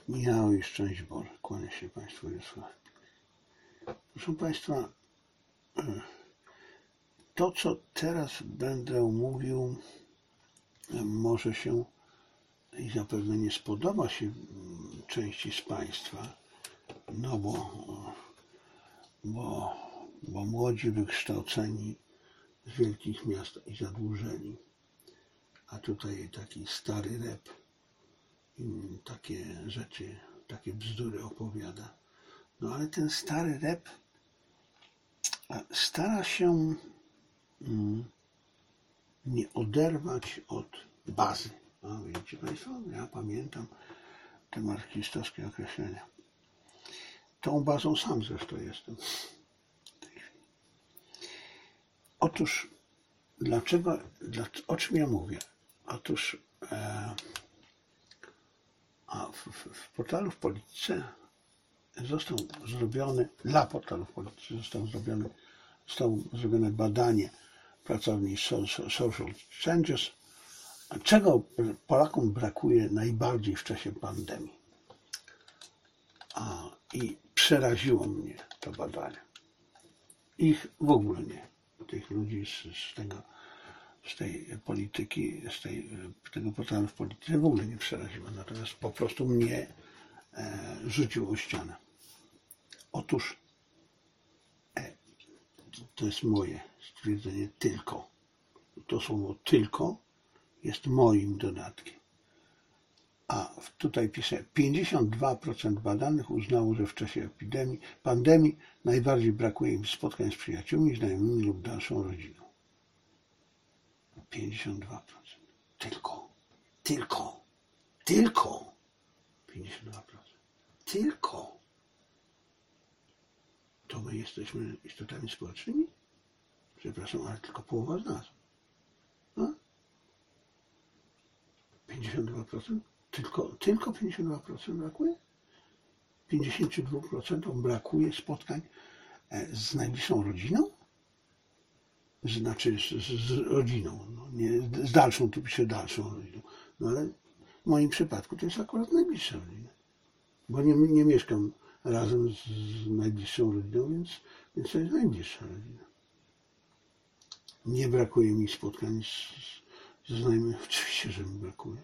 Michał i szczęść Boże. Kłania się Państwu Wiesław. Proszę Państwa, to co teraz będę mówił, może się i zapewne nie spodoba się części z Państwa, no bo młodzi, wykształceni z wielkich miast i zadłużeni, a tutaj taki stary rep takie rzeczy, takie bzdury opowiada. No ale ten stary rep stara się nie oderwać od bazy. A wiecie Państwo, ja pamiętam te marksistowskie określenia. Tą bazą sam zresztą jestem. Otóż, o czym ja mówię? Otóż w portalu w Polityce został zrobiony, dla portalu w Polityce zostało zrobione badanie pracowni Social Changes, czego Polakom brakuje najbardziej w czasie pandemii. I przeraziło mnie to badanie. Ich w ogóle nie. Tych ludzi z tej polityki, tego portalu w Polityce w ogóle nie przeraziło. Natomiast po prostu mnie rzuciło o ścianę. Otóż to jest moje stwierdzenie tylko. To słowo tylko jest moim dodatkiem. A tutaj piszę, 52% badanych uznało, że w czasie pandemii najbardziej brakuje im spotkań z przyjaciółmi, znajomymi lub dalszą rodziną. 52%. Tylko. 52%. Tylko. To my jesteśmy istotami społecznymi? Przepraszam, ale tylko połowa z nas. No? 52%? Tylko 52% brakuje? 52% brakuje spotkań z najbliższą rodziną? Znaczy z rodziną, no nie, z dalszą, tu pisze dalszą rodziną. No ale w moim przypadku to jest akurat najbliższa rodzina. Bo nie mieszkam razem z najbliższą rodziną, więc to jest najbliższa rodzina. Nie brakuje mi spotkań ze znajomymi. Oczywiście, że mi brakuje.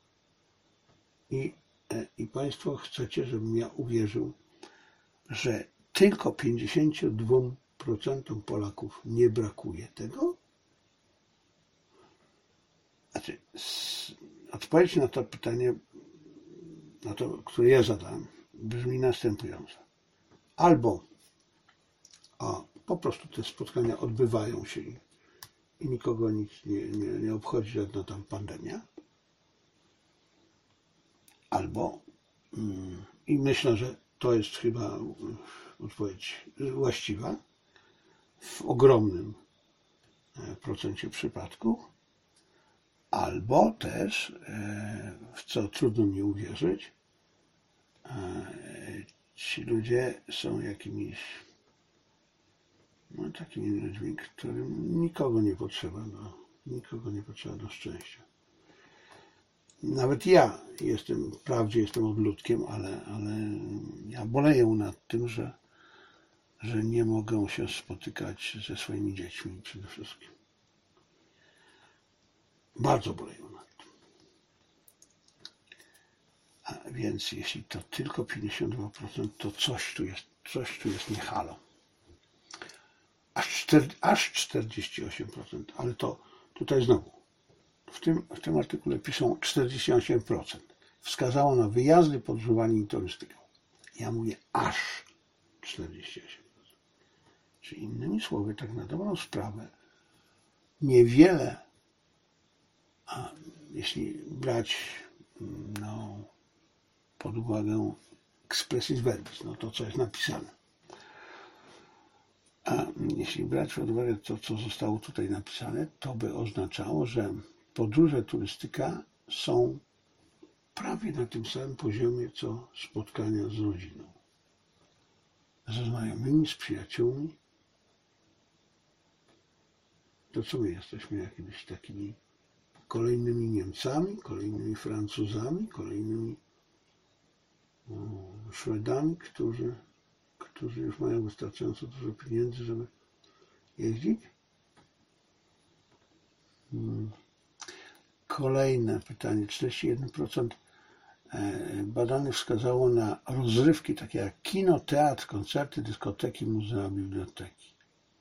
I Państwo chcecie, żebym ja uwierzył, że tylko 52% Polaków nie brakuje tego? Znaczy, odpowiedź na to pytanie, które ja zadałem, brzmi następująco. Albo po prostu te spotkania odbywają się i nikogo nic nie obchodzi żadna tam pandemia. Albo, i myślę, że to jest chyba odpowiedź właściwa w ogromnym procencie przypadków, albo też, w co trudno mi uwierzyć, ci ludzie są jakimiś takimi ludźmi, którym nikogo nie potrzeba do szczęścia. Nawet ja wprawdzie jestem odludkiem, ale ja boleję nad tym, że nie mogę się spotykać ze swoimi dziećmi przede wszystkim. Bardzo boleję nad tym. A więc jeśli to tylko 52%, to coś tu jest nie halo. Aż 48%, ale to tutaj znowu. W tym artykule piszą 48%. Wskazało na wyjazdy, podróżowanie i turystykę. Ja mówię aż 48%. Czyli innymi słowy, tak na dobrą sprawę, niewiele, jeśli brać pod uwagę expressis verbis, to co jest napisane. A jeśli brać pod uwagę to, co zostało tutaj napisane, to by oznaczało, że podróże, turystyka są prawie na tym samym poziomie, co spotkania z rodziną. Ze znajomymi, z przyjaciółmi. To co my jesteśmy? Jakimiś takimi kolejnymi Niemcami, kolejnymi Francuzami, kolejnymi Szwedami, którzy już mają wystarczająco dużo pieniędzy, żeby jeździć. Kolejne pytanie. 41% badanych wskazało na rozrywki takie jak kino, teatr, koncerty, dyskoteki, muzea, biblioteki.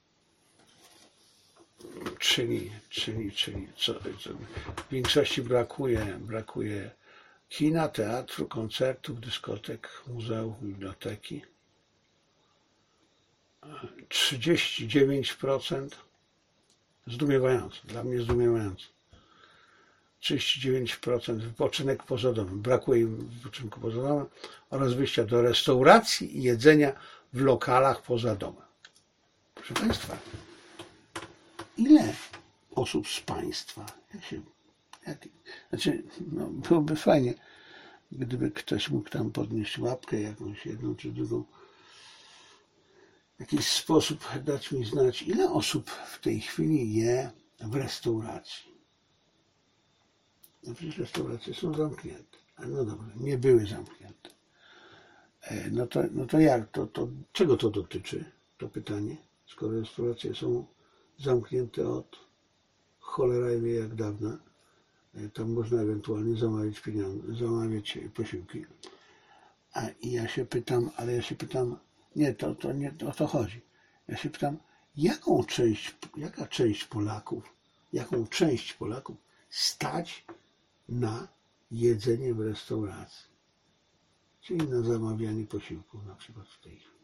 Czyli co w większości brakuje kina, teatru, koncertów, dyskotek, muzeów, biblioteki. 39%, zdumiewające, dla mnie zdumiewające. 39% wypoczynek poza domem, brakuje im wypoczynku poza domem oraz wyjścia do restauracji i jedzenia w lokalach poza domem. Proszę Państwa, ile osób z Państwa, byłoby fajnie, gdyby ktoś mógł tam podnieść łapkę jakąś jedną czy drugą, w jakiś sposób dać mi znać, ile osób w tej chwili je w restauracji. No przecież restauracje są zamknięte. No dobra, nie były zamknięte. No to jak? To czego to dotyczy? To pytanie. Skoro restauracje są zamknięte od cholera wie jak dawna, tam można ewentualnie zamawiać posiłki. I ja się pytam, nie, to nie o to chodzi. Ja się pytam, jaką część Polaków stać na jedzenie w restauracji, czyli na zamawianie posiłków na przykład w tej chwili.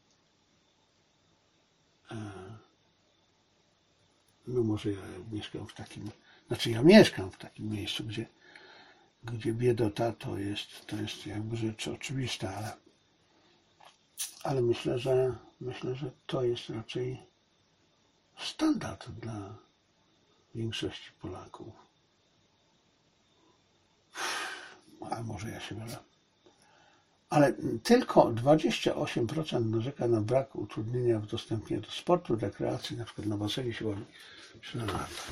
No może ja mieszkam w takim miejscu, gdzie biedota to jest jakby rzecz oczywista, ale myślę, że to jest raczej standard dla większości Polaków. A może ja się mylę. Ale tylko 28% narzeka na brak utrudnienia w dostępie do sportu, rekreacji, na przykład na basenie siłowni czy na nartach.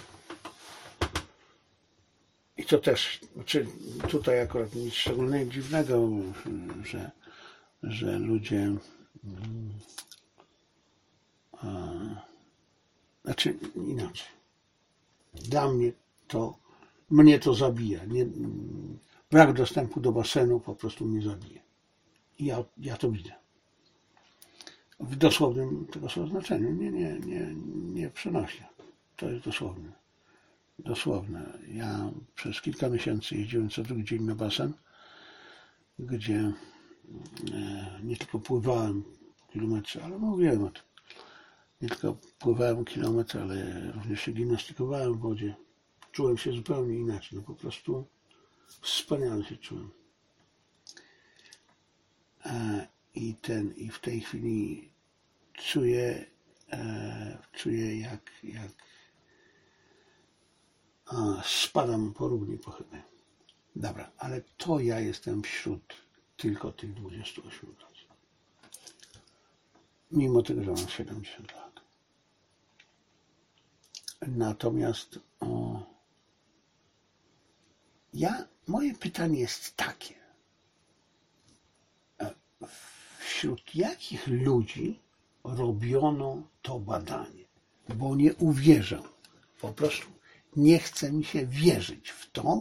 I to też, tutaj akurat nic szczególnie dziwnego, że ludzie, inaczej. Dla mnie to zabija. Brak dostępu do basenu po prostu mnie zabija. I ja to widzę. W dosłownym tego słowa znaczeniu, nie przenośnie. To jest dosłowne. Ja przez kilka miesięcy jeździłem co drugi dzień na basen, gdzie nie tylko pływałem kilometry, ale mówiłem o tym. Nie tylko pływałem kilometry, ale również się gimnastykowałem w wodzie. Czułem się zupełnie inaczej. Po prostu wspaniale się czułem. I w tej chwili czuję jak spadam po równi po chybie. Dobra, ale to ja jestem wśród tylko tych 28%. Mimo tego, że mam 70 lat. Natomiast moje pytanie jest takie. Wśród jakich ludzi robiono to badanie? Bo nie uwierzę. Po prostu nie chce mi się wierzyć w to,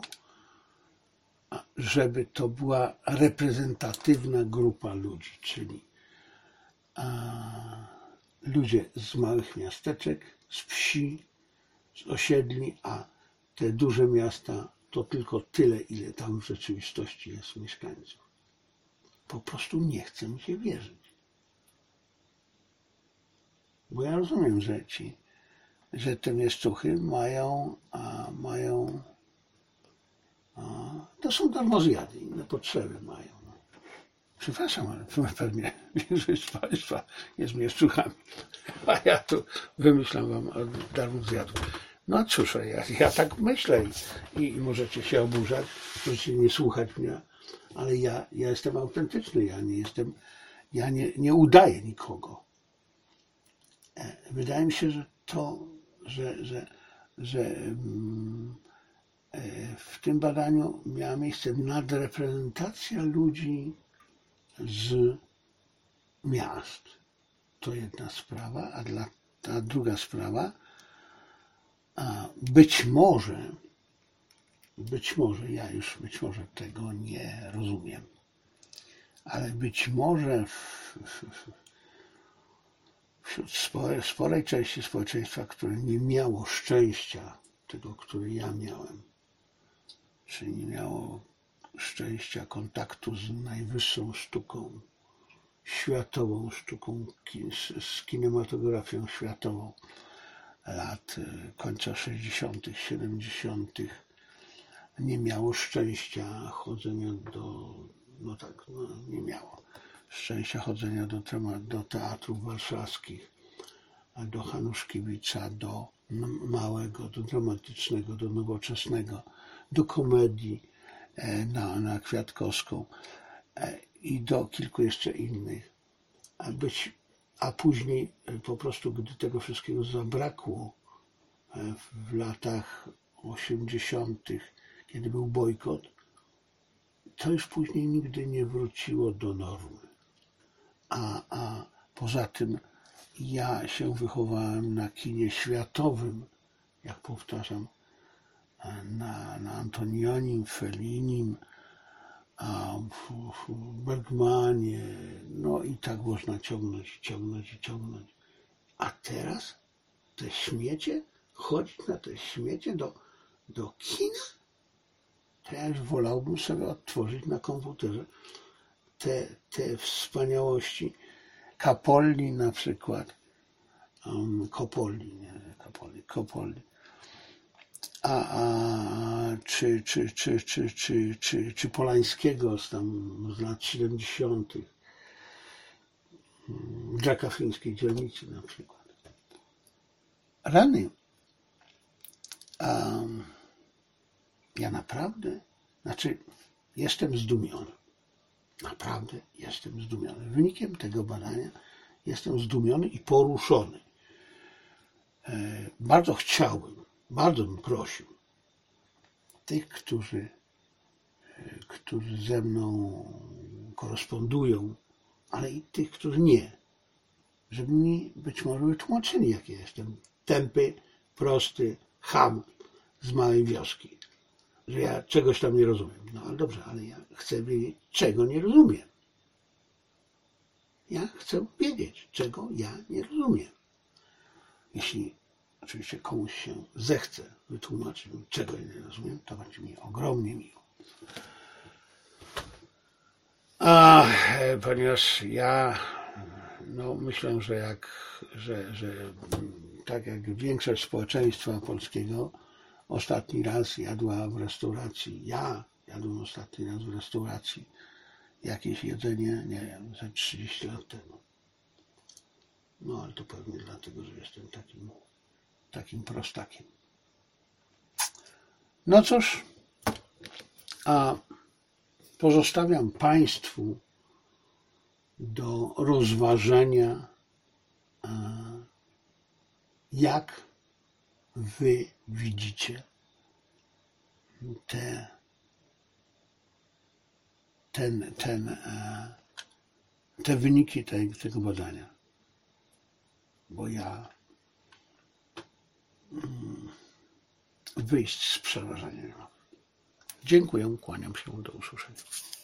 żeby to była reprezentatywna grupa ludzi, czyli ludzie z małych miasteczek, z wsi, z osiedli, a te duże miasta to tylko tyle, ile tam w rzeczywistości jest mieszkańców. Po prostu nie chce mi się wierzyć. Bo ja rozumiem, że te mieszczuchy mają to są darmozjady, inne potrzeby mają. No. Przepraszam, ale pewnie większość z Państwa jest mieszczuchami, a ja tu wymyślam wam darmozjadów. No cóż, ja tak myślę i możecie się oburzać, możecie nie słuchać mnie, ale ja jestem autentyczny, ja nie udaję nikogo. Wydaje mi się, że w tym badaniu miała miejsce nadreprezentacja ludzi z miast. To jedna sprawa, a druga sprawa, być może ja już tego nie rozumiem, ale być może wśród sporej części społeczeństwa, które nie miało szczęścia tego, który ja miałem, czyli nie miało szczęścia kontaktu z najwyższą sztuką, światową sztuką, z kinematografią światową lat końca 60., 70., nie miało szczęścia chodzenia nie miało szczęścia chodzenia do teatrów warszawskich, do Hanuszkiewicza, do małego, do dramatycznego, do nowoczesnego, do komedii na Kwiatkowską i do kilku jeszcze innych. A później po prostu, gdy tego wszystkiego zabrakło w latach 80., kiedy był bojkot, to już później nigdy nie wróciło do normy. A poza tym ja się wychowałem na kinie światowym, jak powtarzam, na Antonionim, Fellinim, Bergmanie, no i tak można ciągnąć. A teraz te śmiecie, chodzić na te śmiecie do kina? To ja już wolałbym sobie odtworzyć na komputerze te wspaniałości Capolli na przykład, Coppoli, czy Polańskiego z lat 70., Jacka Fińskiej Dzielnicy na przykład. Rany. Ja naprawdę, jestem zdumiony. Naprawdę jestem zdumiony. Wynikiem tego badania jestem zdumiony i poruszony. Bardzo chciałbym, bardzo bym prosił tych, którzy ze mną korespondują, ale i tych, którzy nie, żeby mi być może wytłumaczyli, jaki jestem tępy, prosty, cham z małej wioski, że ja czegoś tam nie rozumiem. No ale dobrze, ale ja chcę wiedzieć, czego nie rozumiem. Ja chcę wiedzieć, czego ja nie rozumiem. Jeśli oczywiście komuś się zechce wytłumaczyć, czego ja nie rozumiem, to będzie mi ogromnie miło. Ponieważ ja myślę, że tak jak większość społeczeństwa polskiego ostatni raz jadła w restauracji, ja jadłem ostatni raz w restauracji jakieś jedzenie, nie wiem, ze 30 lat temu. No ale to pewnie dlatego, że jestem takim prostakiem. No cóż, a pozostawiam Państwu do rozważenia, jak Wy widzicie te wyniki tego badania. Bo ja wyjść z przerażenia nie mogę. Dziękuję, kłaniam się, do usłyszenia.